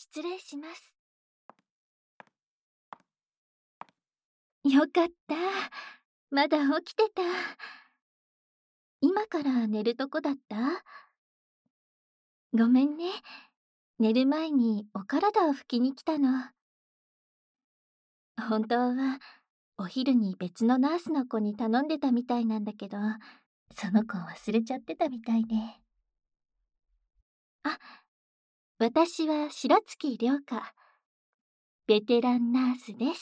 失礼します。よかった。まだ起きてた。今から寝るとこだった？ごめんね。寝る前にお体を拭きに来たの。本当はお昼に別のナースの子に頼んでたみたいなんだけど、その子忘れちゃってたみたいで。あ、私は白月涼香。ベテランナースです。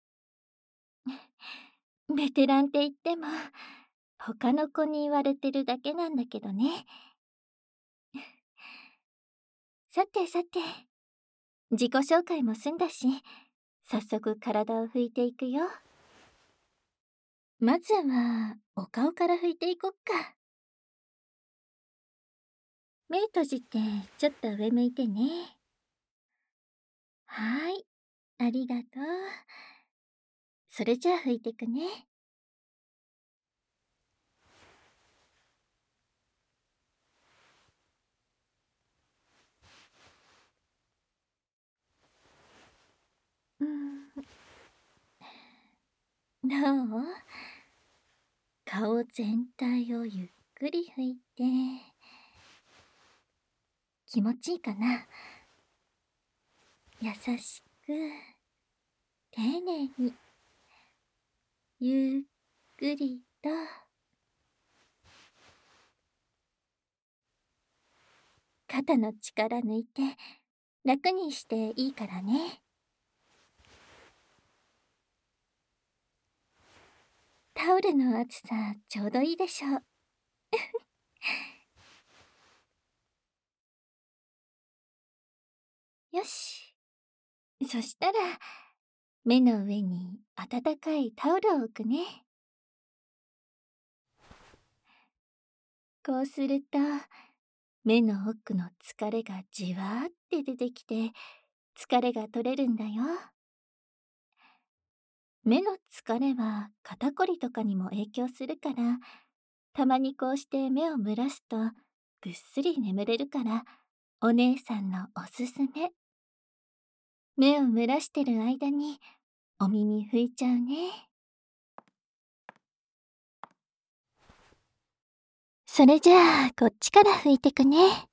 ベテランって言っても、他の子に言われてるだけなんだけどね。さてさて、自己紹介も済んだし、早速体を拭いていくよ。まずは、お顔から拭いていこっか。目閉じて、ちょっと上向いてね。はい、ありがとう。それじゃあ拭いてくね。どう？顔全体をゆっくり拭いて。気持ちいいかな？優しく、丁寧に、ゆっくりと。肩の力抜いて、楽にしていいからね。タオルの厚さちょうどいいでしょう。よし。そしたら、目の上に温かいタオルを置くね。こうすると、目の奥の疲れがじわーって出てきて、疲れが取れるんだよ。目の疲れは肩こりとかにも影響するから、たまにこうして目を蒸らすとぐっすり眠れるから、お姉さんのおすすめ。目を蒸らしてる間にお耳拭いちゃうね。それじゃあこっちから拭いてくね。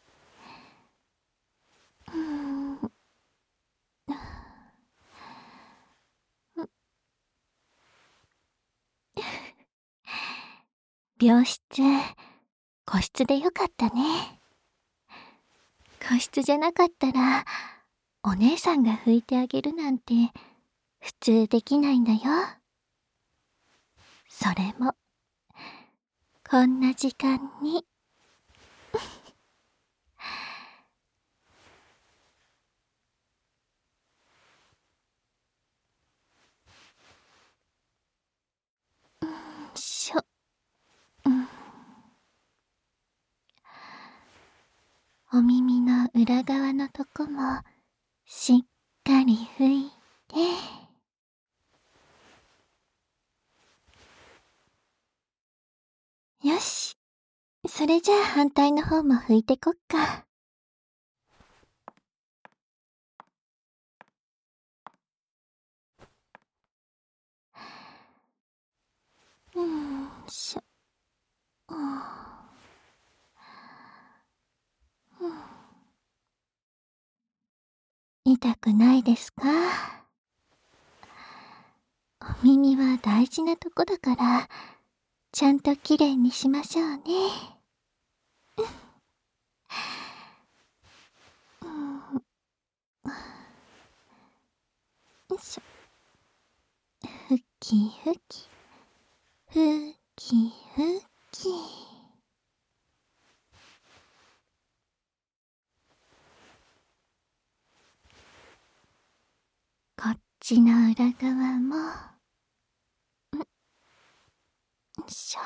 病室、個室でよかったね。個室じゃなかったら、お姉さんが拭いてあげるなんて普通できないんだよ。それも、こんな時間に。しょ、お耳の裏側のとこもしっかり拭いて。よし。それじゃあ反対の方も拭いてこっか。しょ。痛くないですか？お耳は大事なとこだから、ちゃんときれいにしましょうね。よいしょ。ふきふき、ふきふき。こっちの裏側も。よいしょ。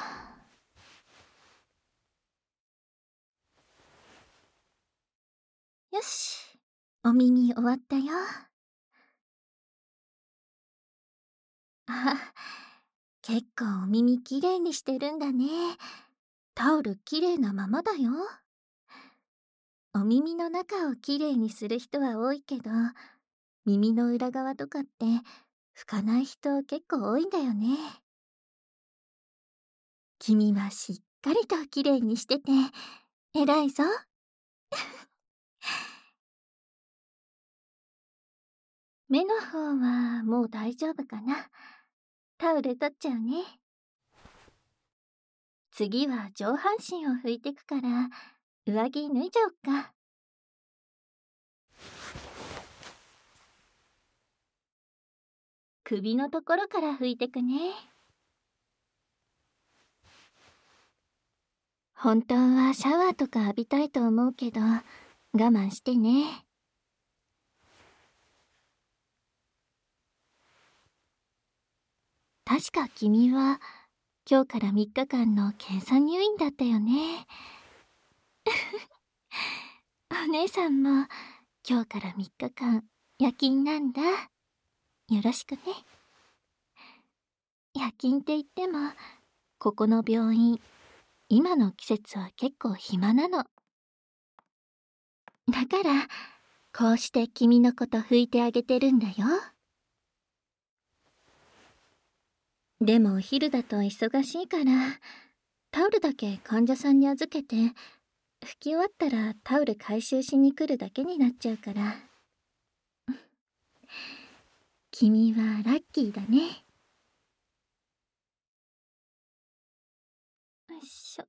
よし。お耳終わったよ。あ、結構お耳きれいにしてるんだね。タオルきれいなままだよ。 お耳の中をきれいにする人は多いけど、耳の裏側とかって拭かない人結構多いんだよね。君はしっかりときれいにしてて偉いぞ。目の方はもう大丈夫かな。タオル取っちゃうね。次は上半身を拭いてくから、上着脱いじゃおっか。首のところから拭いてくね。本当はシャワーとか浴びたいと思うけど、我慢してね。確か君は今日から3日間の検査入院だったよね。お姉さんも今日から3日間夜勤なんだ。よろしくね。夜勤って言っても、ここの病院、今の季節は結構暇なの。だから、こうして君のこと拭いてあげてるんだよ。でもお昼だと忙しいから、タオルだけ患者さんに預けて、拭き終わったらタオル回収しに来るだけになっちゃうから。君はラッキーだね。よいしょ。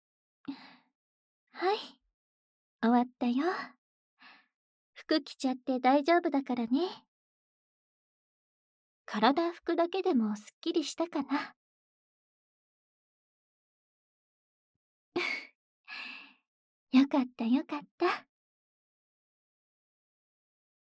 はい、終わったよ。服着ちゃって大丈夫だからね。体拭くだけでもすっきりしたかな。よかったよかった。